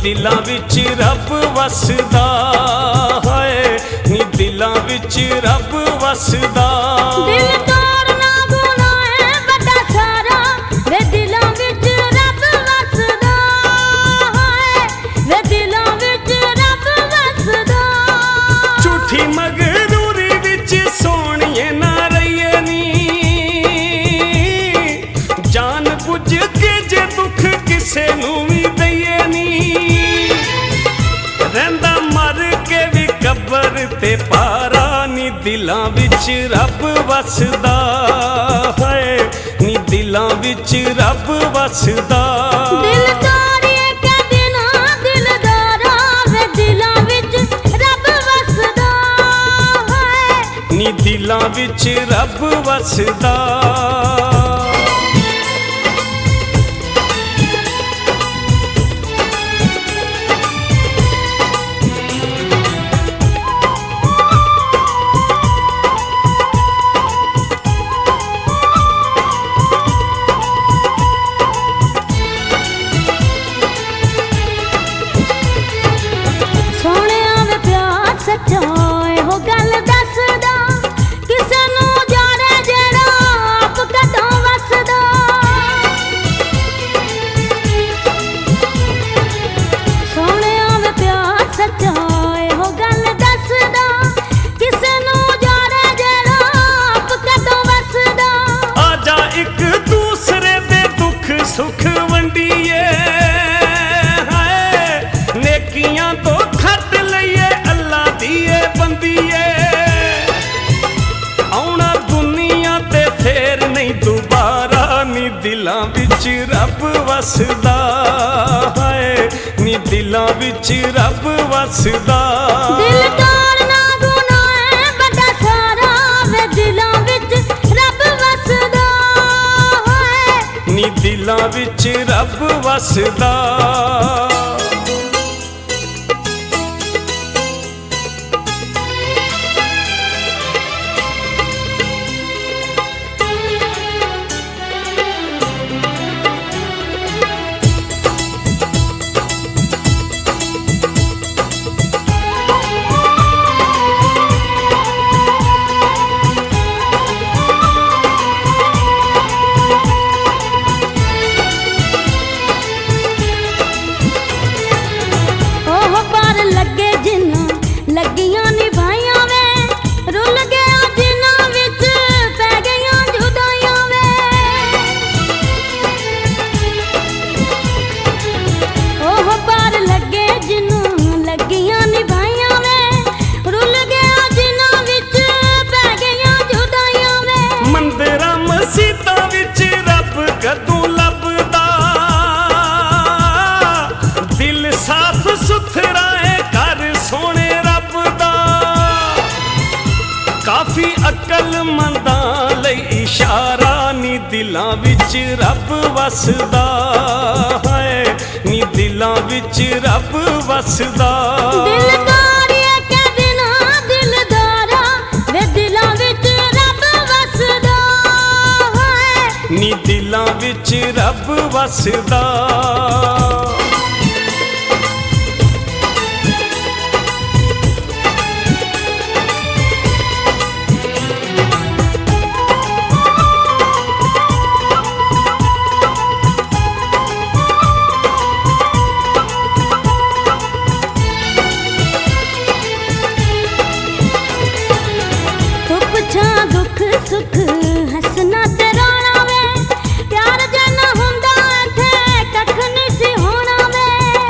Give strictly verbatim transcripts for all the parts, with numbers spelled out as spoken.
दिलां विच रब वसदा है, नी दिलां विच रब वसदा। दिल तोड़ना गुनाह है बड़ा सारा, वे दिलां विच रब वसदा है, वे दिलां विच रब वसदा। झूठी मगरूरी विच सोहणिए ना रहिए नी, जान बुझ के जे दुख किसे नूं भी दईए नी। रहिंदा मर के भी कबर ते पारा, नी दिलां विच रब वसदा है, नी दिलां विच रब वसदा। दिल तोड़िए के बिना दिलदारा, वे दिलां विच रब वसदा है, नी दिलां विच रब वसदा। सुख वंडिए है, नेकियां तो खट लईए अल्लाह दिए बंदिए। आउणा दुनिया ते फेर नहीं दोबारा, नी दिलां विच रब वसदा है, नी दिलां विच रब वसदा। दिल तोड़ना गुनाह है बड़ा सारा, वे दिलां विच रब वसदा है, नी दिलां विच रब वसदा। कदों लभदा दिल साफ सुथरा है घर सोने रब दा। काफी अकलमंदां लई इशारा, नी दिलां विच रब वसदा है, नी दिलां विच रब वसदा। दिल तोड़िए के बिना दिलदारा, वे दिलां विच रब वसदा है, नी दिलां विच रब वसदा। दुख सुख हसना ते रोना वे, प्यार जाना हुंदा इत्थे कख नहीं सी होना वे।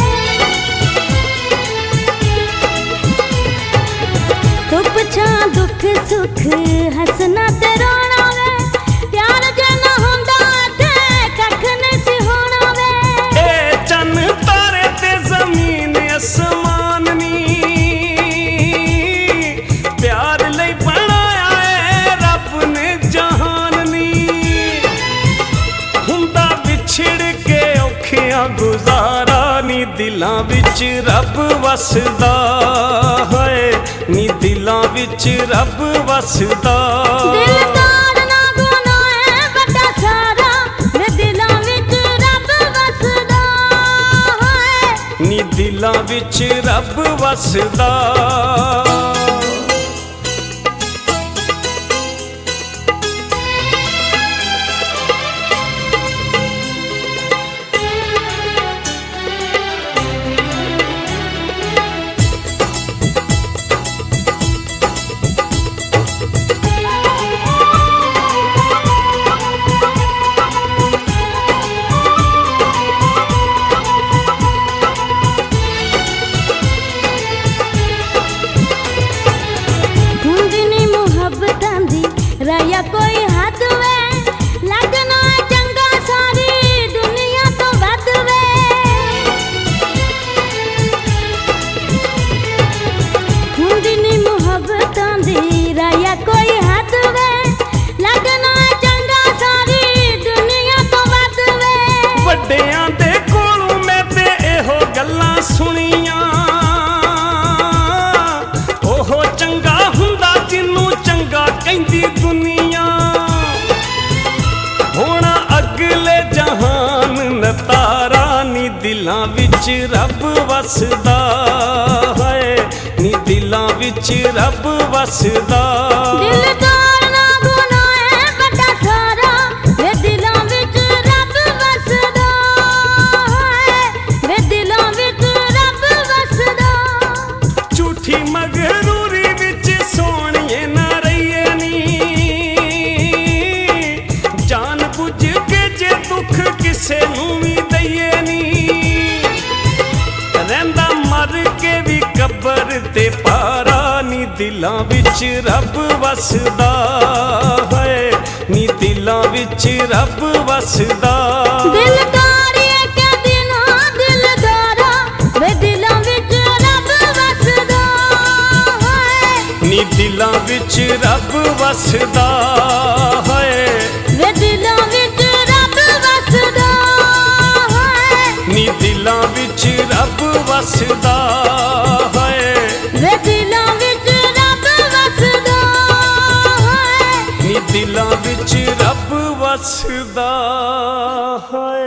तू पुछा दुख सुख हसना ते रोना वे, प्यार जाना हुंदा इत्थे कख नहीं सी होना वे। ए चन तारे ते जमीन आसमान नी, प्यार लई बनाया है रब ने जहान नी। हुंदा विछड़ के औखियां गुजारा, नी दिलां विच रब वसदा है, नी दिलां विच रब वसदा। दिल तोड़ना गुनाह है बड़ा सारा, वे दिलां विच रब वसदा है, नी ਵਿੱਚ ਰੱਬ ਵਸਦਾ। ਰਾਇਆ ਕੋਈ ਹੱਦ ਵੇ ਲੱਗਣਾ ਚੰਗਾ ਸਾਰੀ ਦੁਨੀਆ ਤੋਂ ਵੱਧ ਵੇ। ਹੁੰਦੀ ਨੀ ਮੁਹੱਬਤਾਂ ਦੀ ਰਾਇਆ ਕੋਈ ਹੱਦ ਵੇ ਲੱਗਣਾ ਚੰਗਾ ਸਾਰੀ ਦੁਨੀਆ ਤੋਂ ਵੱਧ ਵੇ। ਵੱਡਿਆਂ ਦੇ ਕੋਲੋਂ ਮੈਂ ਤੇ ਇਹੋ ਗੱਲਾਂ ਸੁਣੀਆਂ, ਉਹ ਚੰਗਾ ਹੁੰਦਾ ਜਿਹਨੂੰ ਚੰਗਾ ਕਹਿੰਦੀ ਦੁਨੀਆ। ਹੁਣ ਅਗਲੇ ਜਹਾਨ ਨਤਾਰਾ ਨੀ ਦਿਲਾਂ ਵਿੱਚ ਰੱਬ ਵਸਦਾ ਹੈ, ਨੀ ਦਿਲਾਂ ਵਿੱਚ ਰੱਬ ਵਸਦਾ। ਦਿਲਦਾਰ ਨਾ ਗੁਨਾਹ ਵੱਡਾ ਸਾਰਾ ਵੇ ਦਿਲਾਂ ਵਿੱਚ ਰੱਬ ਵਸਦਾ ਹੈ, ਵੇ ਦਿਲਾਂ ਵਿੱਚ ਰੱਬ ਵਸਦਾ। ਝੂਠੀ ਮਗਰੂਰੀ ਵਿੱਚ ਸੋਹਣੀਏ ਨਾ ਰਹੀਏ ਨੀ, ਜਾਣ ਬੁੱਝ ਕੇ ਜੇ ਦੁੱਖ ਕਿਸੇ ਨੂੰ ਵੀ ਦਈਏ ਨੀ। ਰਹਿੰਦਾ ਮਰ ਕੇ ਵੀ ਕਬਰ ਤੇ ਪਾਰਾ ਨੀ ਦਿਲਾਂ ਵਿੱਚ ਰੱਬ ਵਸਦਾ ਹੈ, ਨੀ ਦਿਲਾਂ ਵਿੱਚ ਰੱਬ ਵਸਦਾ। ਦਿਲਦਾਰੀਏ ਕਹਿੰਦੀ ਨਾ ਦਿਲਦਾਰਾ ਵੇ ਦਿਲਾਂ ਵਿੱਚ ਰੱਬ ਵਸਦਾ ਹੈ, ਨੀ ਦਿਲਾਂ ਵਿੱਚ ਰੱਬ ਵਸਦਾ ਹੈ, ਵੇ ਦਿਲਾਂ ਵਿੱਚ ਰੱਬ ਵਸਦਾ ਹੈ, ਨੀ ਦਿਲਾਂ ਵਿੱਚ ਰੱਬ ਵਸਦਾ ਹੈ, ਵੇ ਦਿਲਾਂ ਵਿੱਚ ਰੱਬ ਵਸਦਾ ਹੈ, ਨੀ ਦਿਲਾਂ ਵਿੱਚ ਰੱਬ ਵਸਦਾ ਹੈ।